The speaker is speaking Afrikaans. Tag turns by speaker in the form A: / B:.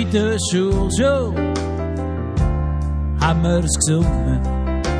A: in der Schule schon haben wir es gesungen.